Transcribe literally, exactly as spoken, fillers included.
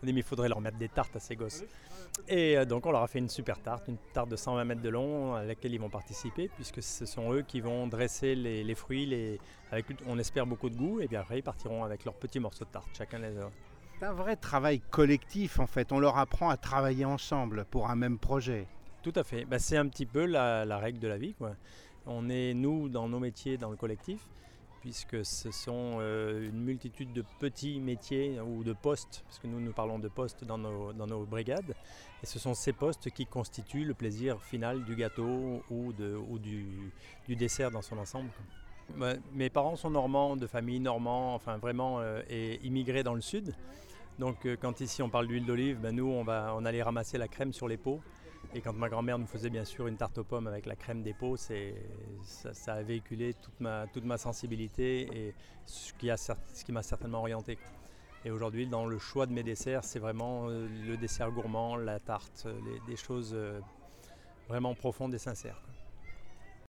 dit, mais il faudrait leur mettre des tartes à ces gosses. Et euh, donc on leur a fait une super tarte, une tarte de cent vingt mètres de long à laquelle ils vont participer, puisque ce sont eux qui vont dresser les, les fruits, les, avec, on espère, beaucoup de goût, et puis après ils partiront avec leurs petits morceaux de tarte, chacun les a. C'est un vrai travail collectif en fait, on leur apprend à travailler ensemble pour un même projet. Tout à fait, bah, c'est un petit peu la, la règle de la vie, quoi. On est, nous, dans nos métiers, dans le collectif, puisque ce sont euh, une multitude de petits métiers ou de postes, parce que nous, nous parlons de postes dans nos, dans nos brigades, et ce sont ces postes qui constituent le plaisir final du gâteau ou, de, ou du, du dessert dans son ensemble. Bah, mes parents sont normands, de famille normande, enfin vraiment, euh, et immigrés dans le sud. Donc euh, quand ici on parle d'huile d'olive, ben, nous on, va, on allait ramasser la crème sur les pots. Et quand ma grand-mère nous faisait bien sûr une tarte aux pommes avec la crème des pots, c'est, ça, ça a véhiculé toute ma, toute ma sensibilité et ce qui, a, ce qui m'a certainement orienté. Et aujourd'hui, dans le choix de mes desserts, c'est vraiment le dessert gourmand, la tarte, les, des choses vraiment profondes et sincères.